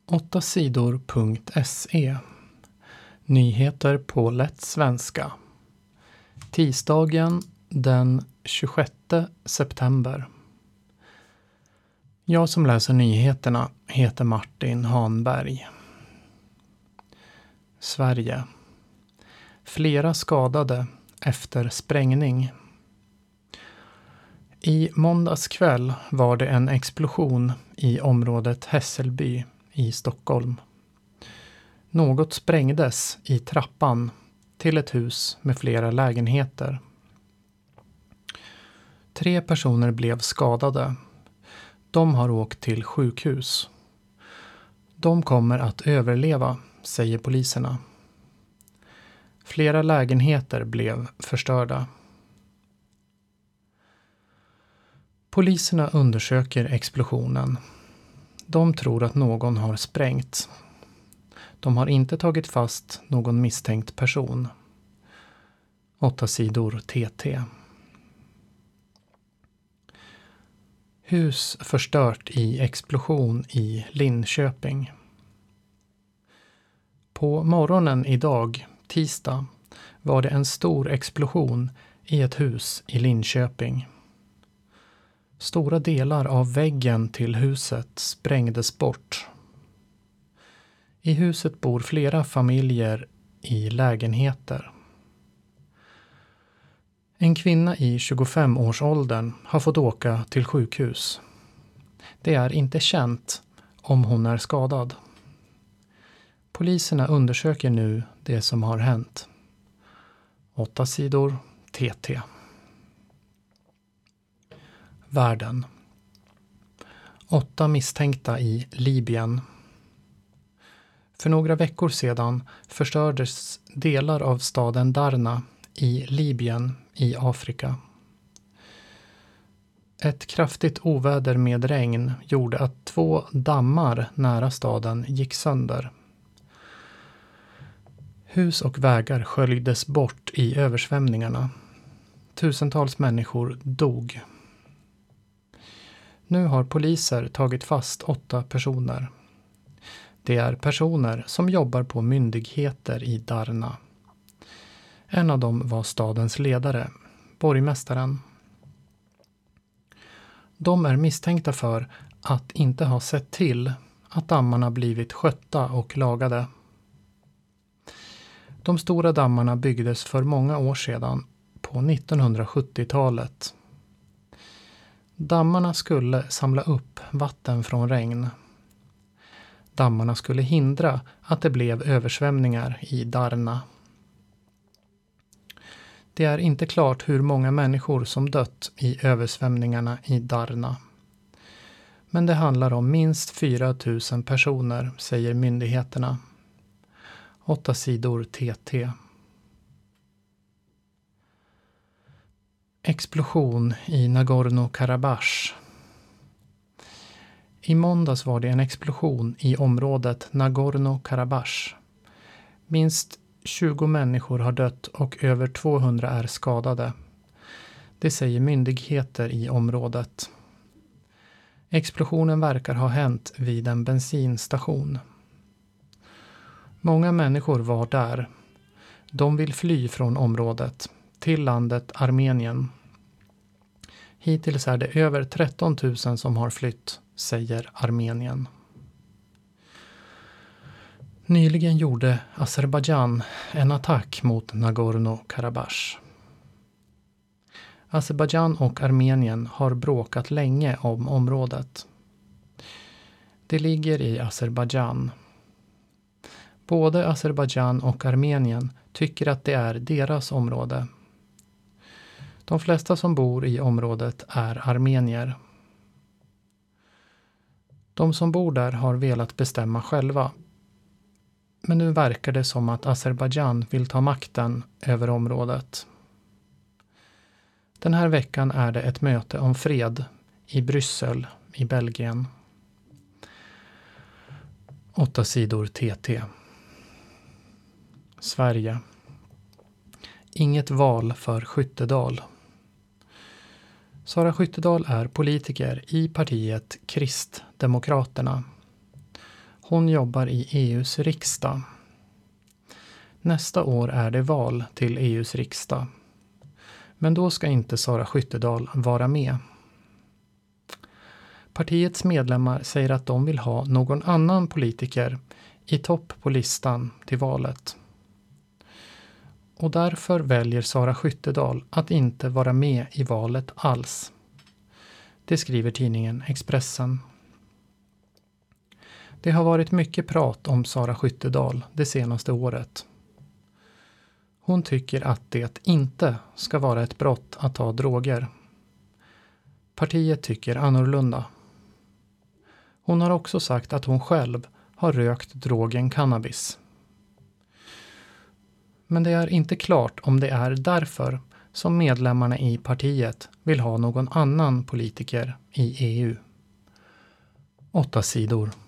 8sidor.se. Nyheter på lätt svenska. Tisdagen den 26 september. Jag som läser nyheterna heter Martin Hanberg. Sverige. Flera skadade efter sprängning. I måndags kväll var det en explosion i området Hässelby i Stockholm. Något sprängdes i trappan till ett hus med flera lägenheter. 3 personer blev skadade. De har åkt till sjukhus. De kommer att överleva, säger poliserna. Flera lägenheter blev förstörda. Poliserna undersöker explosionen. De tror att någon har sprängt. De har inte tagit fast någon misstänkt person. 8 sidor TT. Hus förstört i explosion i Linköping. På morgonen idag, tisdag, var det en stor explosion i ett hus i Linköping. Stora delar av väggen till huset sprängdes bort. I huset bor flera familjer i lägenheter. En kvinna i 25-årsåldern har fått åka till sjukhus. Det är inte känt om hon är skadad. Poliserna undersöker nu det som har hänt. 8 sidor TT. Världen. 8 misstänkta i Libyen. För några veckor sedan förstördes delar av staden Darna i Libyen i Afrika. Ett kraftigt oväder med regn gjorde att 2 dammar nära staden gick sönder. Hus och vägar sköljdes bort i översvämningarna. Tusentals människor dog. Nu har poliser tagit fast 8 personer. Det är personer som jobbar på myndigheter i Darna. En av dem var stadens ledare, borgmästaren. De är misstänkta för att inte ha sett till att dammarna blivit skötta och lagade. De stora dammarna byggdes för många år sedan, på 1970-talet. Dammarna skulle samla upp vatten från regn. Dammarna skulle hindra att det blev översvämningar i Darna. Det är inte klart hur många människor som dött i översvämningarna i Darna. Men det handlar om minst 4 000 personer, säger myndigheterna. 8 sidor TT. Explosion i Nagorno-Karabach. I måndags var det en explosion i området Nagorno-Karabach. Minst 20 människor har dött och över 200 är skadade. Det säger myndigheter i området. Explosionen verkar ha hänt vid en bensinstation. Många människor var där. De vill fly från området till landet Armenien. Hittills är det över 13 000 som har flytt, säger Armenien. Nyligen gjorde Azerbaijan en attack mot Nagorno-Karabach. Azerbaijan och Armenien har bråkat länge om området. Det ligger i Azerbaijan. Både Azerbaijan och Armenien tycker att det är deras område. De flesta som bor i området är armenier. De som bor där har velat bestämma själva. Men nu verkar det som att Azerbaijan vill ta makten över området. Den här veckan är det ett möte om fred i Bryssel i Belgien. 8 sidor TT. Sverige. Inget val för Skyttedal. Sara Skyttedal är politiker i partiet Kristdemokraterna. Hon jobbar i EU:s riksdag. Nästa år är det val till EU:s riksdag. Men då ska inte Sara Skyttedal vara med. Partiets medlemmar säger att de vill ha någon annan politiker i topp på listan till valet. Och därför väljer Sara Skyttedal att inte vara med i valet alls. Det skriver tidningen Expressen. Det har varit mycket prat om Sara Skyttedal det senaste året. Hon tycker att det inte ska vara ett brott att ta droger. Partiet tycker annorlunda. Hon har också sagt att hon själv har rökt drogen cannabis. Men det är inte klart om det är därför som medlemmarna i partiet vill ha någon annan politiker i EU. 8 sidor.